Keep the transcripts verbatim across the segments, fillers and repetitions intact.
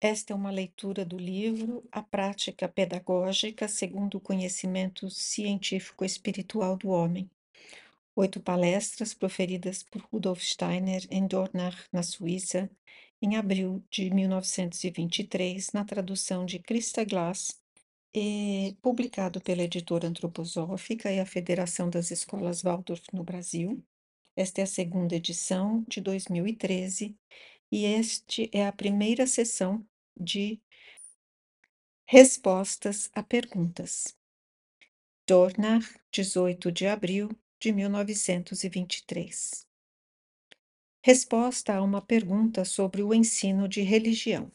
Esta é uma leitura do livro A Prática Pedagógica segundo o Conhecimento Científico-Espiritual do Homem. Oito palestras proferidas por Rudolf Steiner em Dornach, na Suíça, em abril de mil novecentos e vinte e três, na tradução de Christa Glass, e publicado pela editora antroposófica e a Federação das Escolas Waldorf no Brasil. Esta é a segunda edição de dois mil e treze e este é a primeira sessão de respostas a perguntas. Dornach, dezoito de abril de mil novecentos e vinte e três. Resposta a uma pergunta sobre o ensino de religião.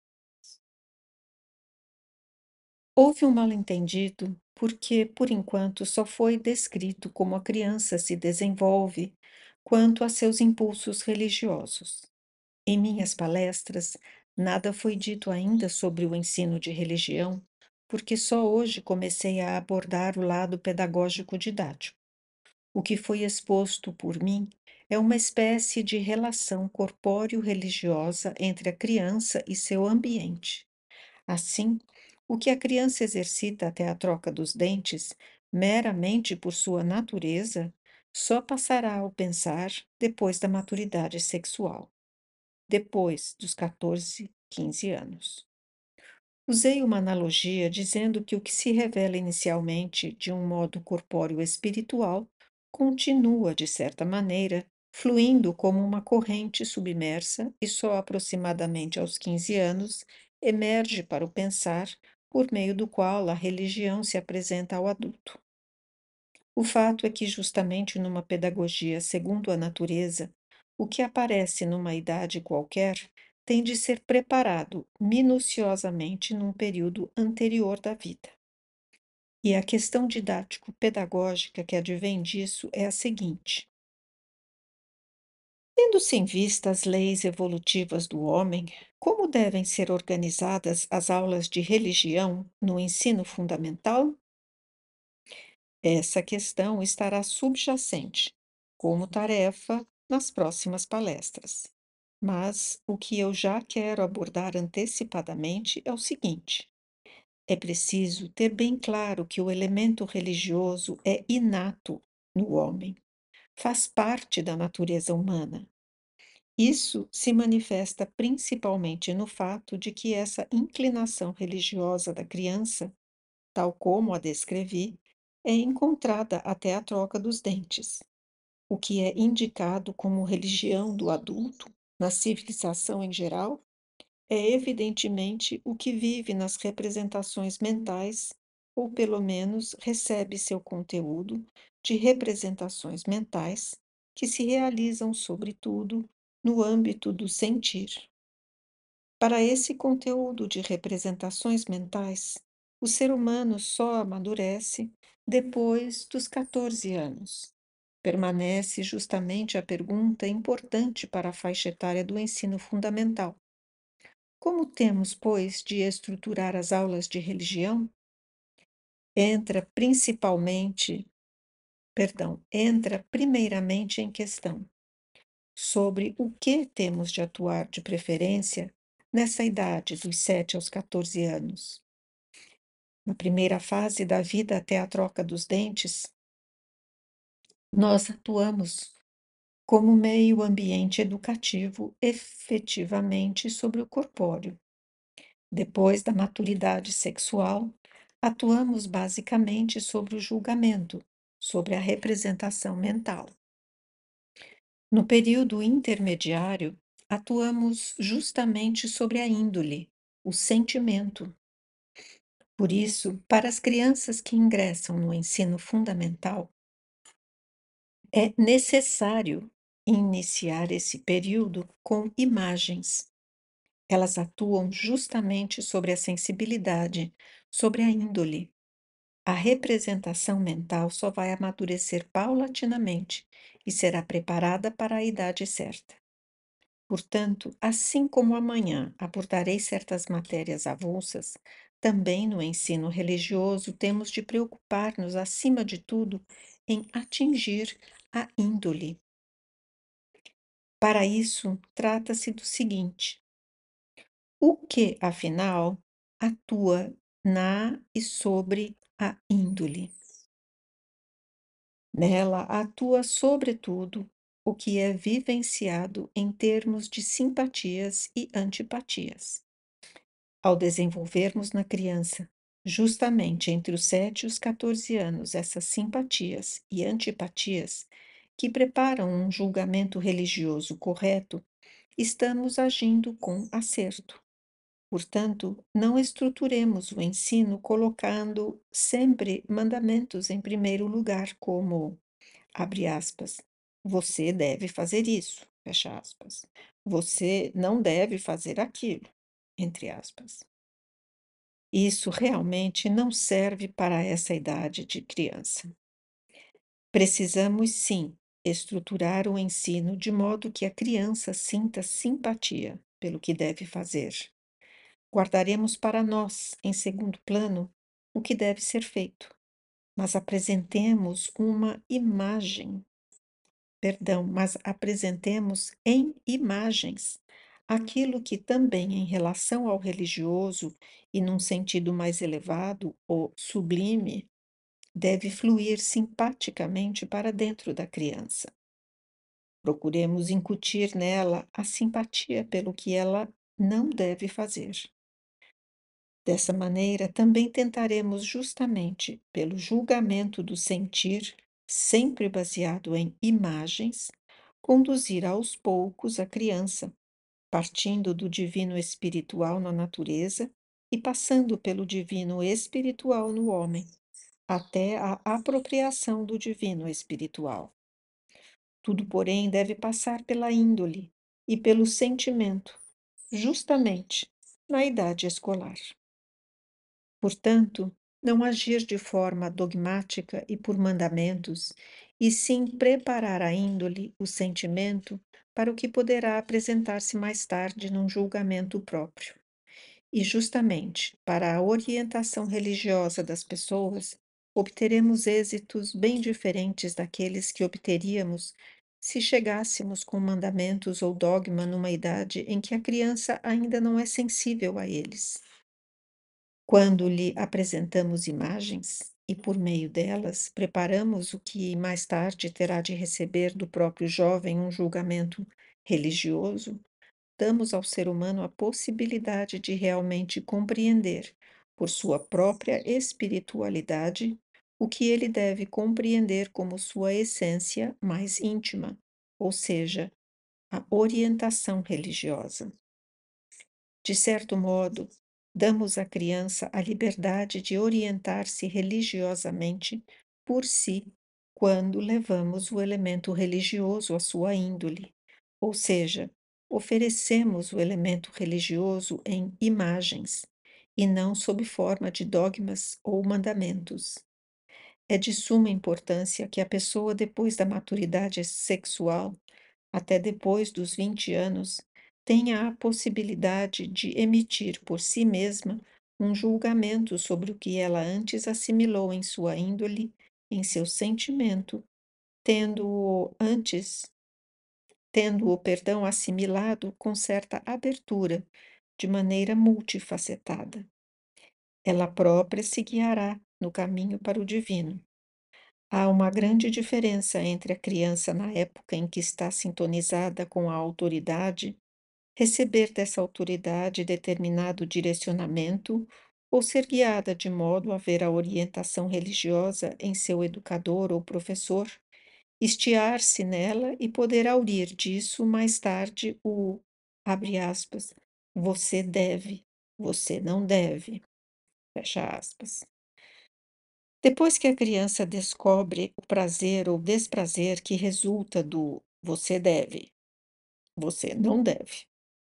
Houve um mal-entendido porque, por enquanto, só foi descrito como a criança se desenvolve quanto a seus impulsos religiosos. Em minhas palestras, nada foi dito ainda sobre o ensino de religião, porque só hoje comecei a abordar o lado pedagógico didático. O que foi exposto por mim é uma espécie de relação corpóreo-religiosa entre a criança e seu ambiente. Assim, o que a criança exercita até a troca dos dentes, meramente por sua natureza, só passará ao pensar depois da maturidade sexual, depois dos quatorze, quinze anos. Usei uma analogia dizendo que o que se revela inicialmente de um modo corpóreo-espiritual continua, de certa maneira, fluindo como uma corrente submersa e só aproximadamente aos quinze anos emerge para o pensar, por meio do qual a religião se apresenta ao adulto. O fato é que, justamente numa pedagogia segundo a natureza, o que aparece numa idade qualquer tem de ser preparado minuciosamente num período anterior da vida. E a questão didático-pedagógica que advém disso é a seguinte: tendo-se em vista as leis evolutivas do homem, como devem ser organizadas as aulas de religião no ensino fundamental? Essa questão estará subjacente, como tarefa, nas próximas palestras. Mas o que eu já quero abordar antecipadamente é o seguinte: é preciso ter bem claro que o elemento religioso é inato no homem, faz parte da natureza humana. Isso se manifesta principalmente no fato de que essa inclinação religiosa da criança, tal como a descrevi, é encontrada até a troca dos dentes, o que é indicado como religião do adulto, na civilização em geral, é evidentemente o que vive nas representações mentais, ou pelo menos recebe seu conteúdo de representações mentais, que se realizam, sobretudo, no âmbito do sentir. Para esse conteúdo de representações mentais, o ser humano só amadurece depois dos quatorze anos. Permanece justamente a pergunta importante para a faixa etária do ensino fundamental: como temos, pois, de estruturar as aulas de religião? Entra principalmente, perdão, entra primeiramente em questão sobre o que temos de atuar de preferência nessa idade dos sete aos quatorze anos. Na primeira fase da vida até a troca dos dentes, nós atuamos como meio ambiente educativo efetivamente sobre o corpóreo. Depois da maturidade sexual, atuamos basicamente sobre o julgamento, sobre a representação mental. No período intermediário, atuamos justamente sobre a índole, o sentimento. Por isso, para as crianças que ingressam no ensino fundamental, é necessário iniciar esse período com imagens. Elas atuam justamente sobre a sensibilidade, sobre a índole. A representação mental só vai amadurecer paulatinamente e será preparada para a idade certa. Portanto, assim como amanhã abordarei certas matérias avulsas, também no ensino religioso temos de preocupar-nos, acima de tudo, em atingir a índole. Para isso, trata-se do seguinte: O que, afinal, atua na e sobre a índole? Nela atua, sobretudo, o que é vivenciado em termos de simpatias e antipatias. Ao desenvolvermos na criança, justamente entre os sete e os quatorze anos, essas simpatias e antipatias que preparam um julgamento religioso correto, estamos agindo com acerto. Portanto, não estruturemos o ensino colocando sempre mandamentos em primeiro lugar, como, abre aspas, você deve fazer isso, fecha aspas. Você não deve fazer aquilo, entre aspas. Isso realmente não serve para essa idade de criança. Precisamos, sim, estruturar o ensino de modo que a criança sinta simpatia pelo que deve fazer. Guardaremos para nós, em segundo plano, o que deve ser feito, mas apresentemos uma imagem, perdão, mas apresentemos em imagens aquilo que também, em relação ao religioso e num sentido mais elevado ou sublime, deve fluir simpaticamente para dentro da criança. Procuremos incutir nela a simpatia pelo que ela não deve fazer. Dessa maneira, também tentaremos, justamente pelo julgamento do sentir, sempre baseado em imagens, conduzir aos poucos a criança, partindo do divino espiritual na natureza e passando pelo divino espiritual no homem, até a apropriação do divino espiritual. Tudo, porém, deve passar pela índole e pelo sentimento, justamente na idade escolar. Portanto, não agir de forma dogmática e por mandamentos, e sim preparar a índole, o sentimento, para o que poderá apresentar-se mais tarde num julgamento próprio. E justamente para a orientação religiosa das pessoas, obteremos êxitos bem diferentes daqueles que obteríamos se chegássemos com mandamentos ou dogma numa idade em que a criança ainda não é sensível a eles. Quando lhe apresentamos imagens e, por meio delas, preparamos o que mais tarde terá de receber do próprio jovem um julgamento religioso, damos ao ser humano a possibilidade de realmente compreender, por sua própria espiritualidade, o que ele deve compreender como sua essência mais íntima, ou seja, a orientação religiosa. De certo modo, damos à criança a liberdade de orientar-se religiosamente por si quando levamos o elemento religioso à sua índole, ou seja, oferecemos o elemento religioso em imagens e não sob forma de dogmas ou mandamentos. É de suma importância que a pessoa, depois da maturidade sexual, até depois dos vinte anos, tenha a possibilidade de emitir por si mesma um julgamento sobre o que ela antes assimilou em sua índole, em seu sentimento, tendo-o antes, tendo-o, perdão, assimilado com certa abertura, de maneira multifacetada. Ela própria se guiará no caminho para o divino. Há uma grande diferença entre a criança na época em que está sintonizada com a autoridade, receber dessa autoridade determinado direcionamento ou ser guiada de modo a ver a orientação religiosa em seu educador ou professor, estiar-se nela e poder aurir disso mais tarde o, abre aspas, você deve, você não deve, fecha aspas. Depois que a criança descobre o prazer ou desprazer que resulta do você deve, você não deve.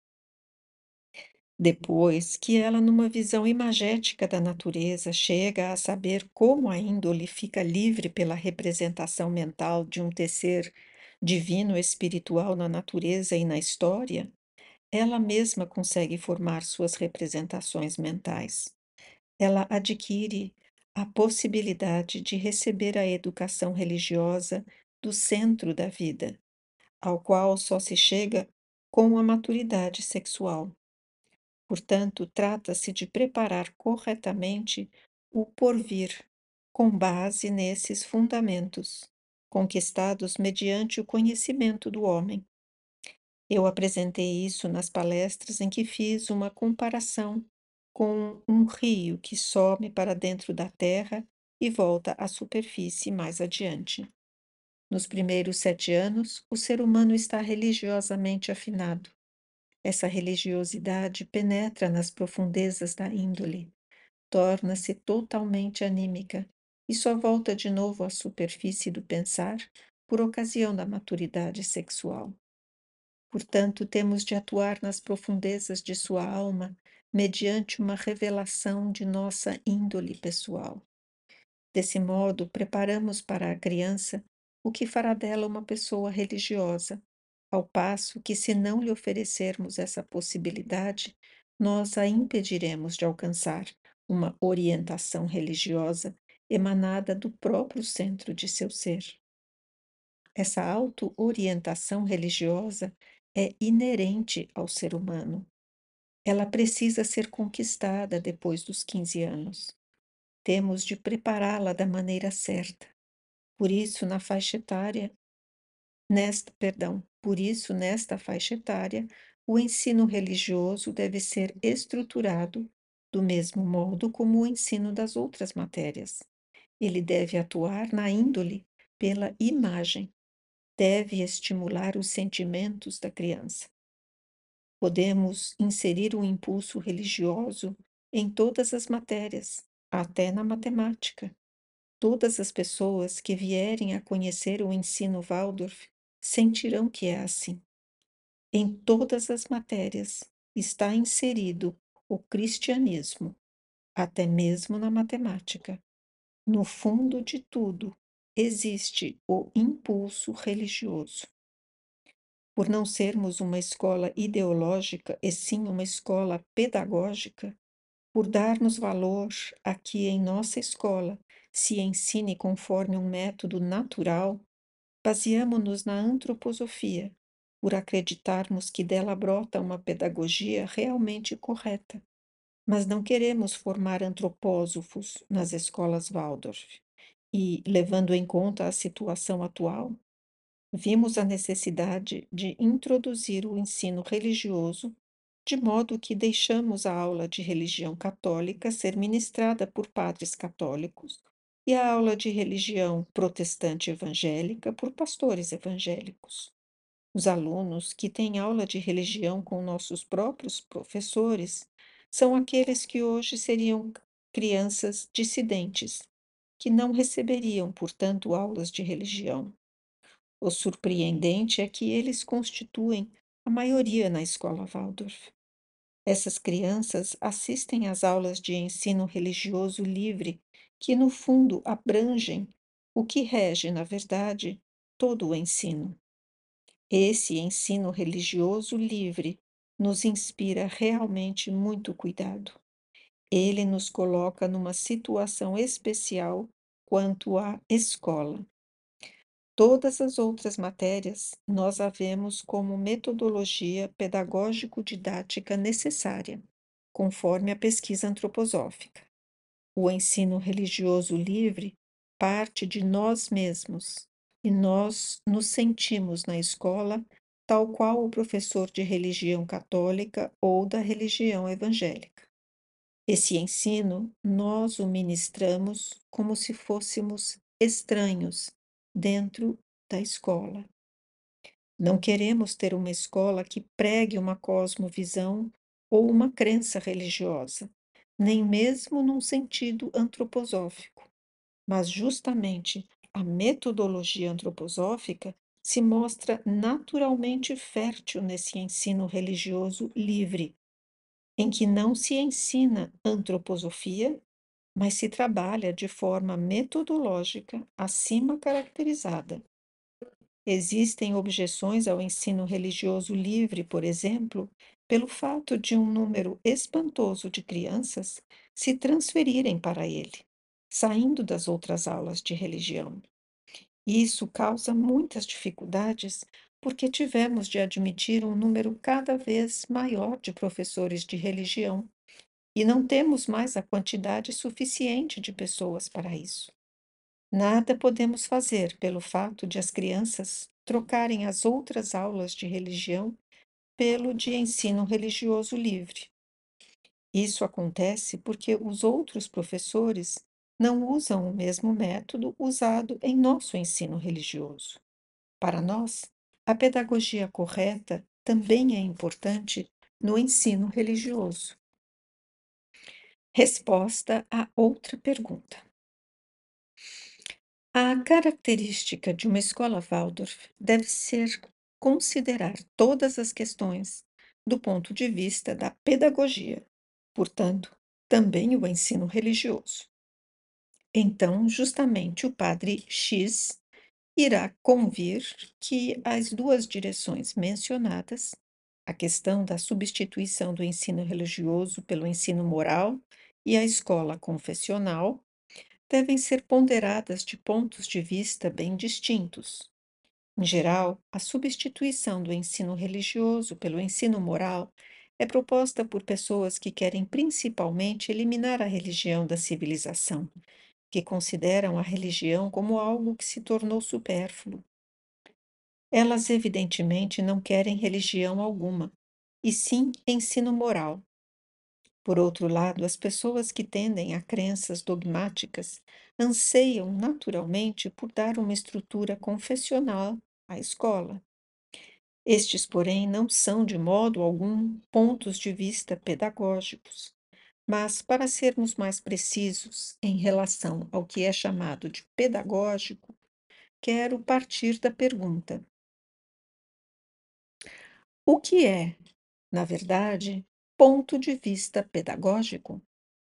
Depois que ela, numa visão imagética da natureza, chega a saber como a índole fica livre pela representação mental de um tecer divino espiritual na natureza e na história, ela mesma consegue formar suas representações mentais. Ela adquire a possibilidade de receber a educação religiosa do centro da vida, ao qual só se chega com a maturidade sexual. Portanto, trata-se de preparar corretamente o porvir, com base nesses fundamentos, conquistados mediante o conhecimento do homem. Eu apresentei isso nas palestras em que fiz uma comparação com um rio que some para dentro da terra e volta à superfície mais adiante. Nos primeiros sete anos, o ser humano está religiosamente afinado. Essa religiosidade penetra nas profundezas da índole, torna-se totalmente anímica e só volta de novo à superfície do pensar por ocasião da maturidade sexual. Portanto, temos de atuar nas profundezas de sua alma mediante uma revelação de nossa índole pessoal. Desse modo, preparamos para a criança o que fará dela uma pessoa religiosa, ao passo que, se não lhe oferecermos essa possibilidade, nós a impediremos de alcançar uma orientação religiosa emanada do próprio centro de seu ser. Essa auto-orientação religiosa é inerente ao ser humano. Ela precisa ser conquistada depois dos quinze anos. Temos de prepará-la da maneira certa. Por isso, na faixa etária, nesta, perdão, por isso, nesta faixa etária, o ensino religioso deve ser estruturado do mesmo modo como o ensino das outras matérias. Ele deve atuar na índole pela imagem, deve estimular os sentimentos da criança. Podemos inserir o impulso religioso em todas as matérias, até na matemática. Todas as pessoas que vierem a conhecer o ensino Waldorf sentirão que é assim. Em todas as matérias está inserido o cristianismo, até mesmo na matemática. No fundo de tudo existe o impulso religioso. Por não sermos uma escola ideológica, e sim uma escola pedagógica, por darmos valor a que em nossa escola se ensine conforme um método natural, baseamo-nos na antroposofia, por acreditarmos que dela brota uma pedagogia realmente correta. Mas não queremos formar antropósofos nas escolas Waldorf. E, levando em conta a situação atual, vimos a necessidade de introduzir o ensino religioso, de modo que deixamos a aula de religião católica ser ministrada por padres católicos e a aula de religião protestante evangélica por pastores evangélicos. Os alunos que têm aula de religião com nossos próprios professores são aqueles que hoje seriam crianças dissidentes, que não receberiam, portanto, aulas de religião. O surpreendente é que eles constituem a maioria na escola Waldorf. Essas crianças assistem às aulas de ensino religioso livre, que no fundo abrangem o que rege, na verdade, todo o ensino. Esse ensino religioso livre nos inspira realmente muito cuidado. Ele nos coloca numa situação especial quanto à escola. Todas as outras matérias nós a vemos como metodologia pedagógico-didática necessária, conforme a pesquisa antroposófica. O ensino religioso livre parte de nós mesmos e nós nos sentimos na escola tal qual o professor de religião católica ou da religião evangélica. Esse ensino nós o ministramos como se fôssemos estranhos dentro da escola. Não queremos ter uma escola que pregue uma cosmovisão ou uma crença religiosa, nem mesmo num sentido antroposófico, mas justamente a metodologia antroposófica se mostra naturalmente fértil nesse ensino religioso livre, em que não se ensina antroposofia, mas se trabalha de forma metodológica acima caracterizada. Existem objeções ao ensino religioso livre, por exemplo, pelo fato de um número espantoso de crianças se transferirem para ele, saindo das outras aulas de religião. Isso causa muitas dificuldades porque tivemos de admitir um número cada vez maior de professores de religião e não temos mais a quantidade suficiente de pessoas para isso. Nada podemos fazer pelo fato de as crianças trocarem as outras aulas de religião pelo de ensino religioso livre. Isso acontece porque os outros professores não usam o mesmo método usado em nosso ensino religioso. Para nós, a pedagogia correta também é importante no ensino religioso. Resposta a outra pergunta. A característica de uma escola Waldorf deve ser considerar todas as questões do ponto de vista da pedagogia, portanto, também o ensino religioso. Então, justamente o padre X irá convir que as duas direções mencionadas, a questão da substituição do ensino religioso pelo ensino moral e a escola confessional, devem ser ponderadas de pontos de vista bem distintos. Em geral, a substituição do ensino religioso pelo ensino moral é proposta por pessoas que querem principalmente eliminar a religião da civilização, que consideram a religião como algo que se tornou supérfluo. Elas, evidentemente, não querem religião alguma, e sim ensino moral. Por outro lado, as pessoas que tendem a crenças dogmáticas anseiam naturalmente por dar uma estrutura confessional à escola. Estes, porém, não são de modo algum pontos de vista pedagógicos, mas, para sermos mais precisos em relação ao que é chamado de pedagógico, quero partir da pergunta: o que é, na verdade, ponto de vista pedagógico?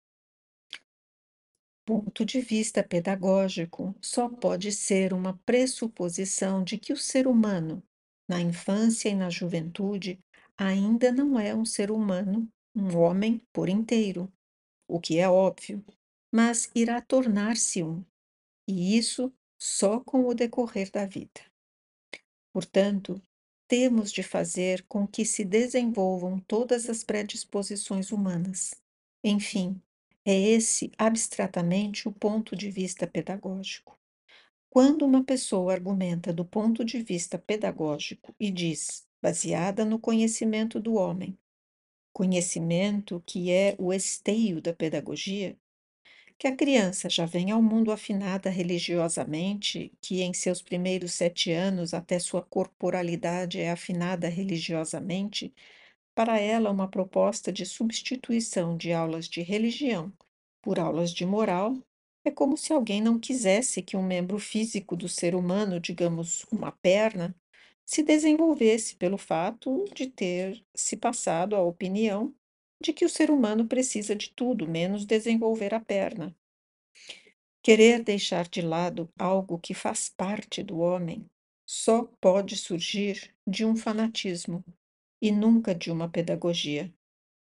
Ponto de vista pedagógico só pode ser uma pressuposição de que o ser humano, na infância e na juventude, ainda não é um ser humano, um homem por inteiro, o que é óbvio, mas irá tornar-se um, e isso só com o decorrer da vida. Portanto, temos de fazer com que se desenvolvam todas as predisposições humanas. Enfim, é esse abstratamente o ponto de vista pedagógico. Quando uma pessoa argumenta do ponto de vista pedagógico e diz, baseada no conhecimento do homem, conhecimento que é o esteio da pedagogia, que a criança já vem ao mundo afinada religiosamente, que em seus primeiros sete anos até sua corporalidade é afinada religiosamente, para ela uma proposta de substituição de aulas de religião por aulas de moral é como se alguém não quisesse que um membro físico do ser humano, digamos, uma perna, se desenvolvesse pelo fato de ter se passado a opinião de que o ser humano precisa de tudo menos desenvolver a perna. Querer deixar de lado algo que faz parte do homem só pode surgir de um fanatismo e nunca de uma pedagogia.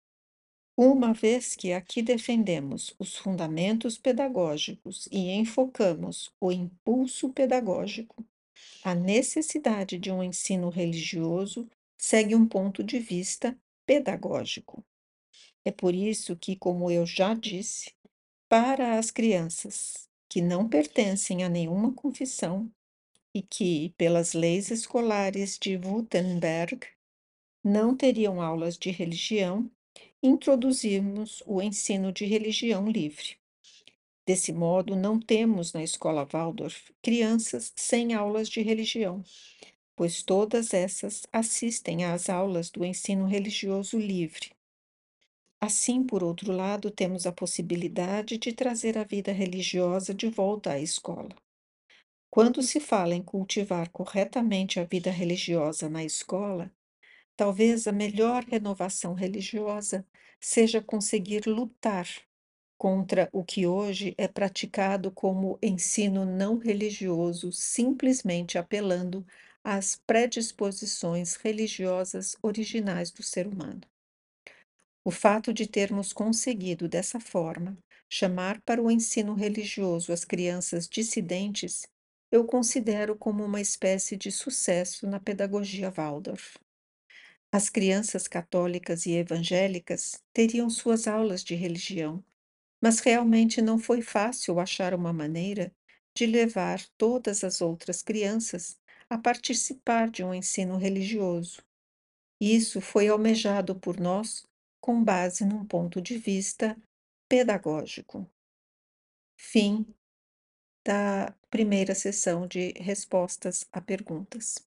Uma vez que aqui defendemos os fundamentos pedagógicos e enfocamos o impulso pedagógico, a necessidade de um ensino religioso segue um ponto de vista pedagógico. É por isso que, como eu já disse, para as crianças que não pertencem a nenhuma confissão e que, pelas leis escolares de Württemberg, não teriam aulas de religião, introduzimos o ensino de religião livre. Desse modo, não temos na escola Waldorf crianças sem aulas de religião, pois todas essas assistem às aulas do ensino religioso livre. Assim, por outro lado, temos a possibilidade de trazer a vida religiosa de volta à escola. Quando se fala em cultivar corretamente a vida religiosa na escola, talvez a melhor renovação religiosa seja conseguir lutar contra o que hoje é praticado como ensino não religioso, simplesmente apelando às predisposições religiosas originais do ser humano. O fato de termos conseguido, dessa forma, chamar para o ensino religioso as crianças dissidentes eu considero como uma espécie de sucesso na pedagogia Waldorf. As crianças católicas e evangélicas teriam suas aulas de religião, mas realmente não foi fácil achar uma maneira de levar todas as outras crianças a participar de um ensino religioso. Isso foi almejado por nós com base num ponto de vista pedagógico. Fim da primeira sessão de respostas a perguntas.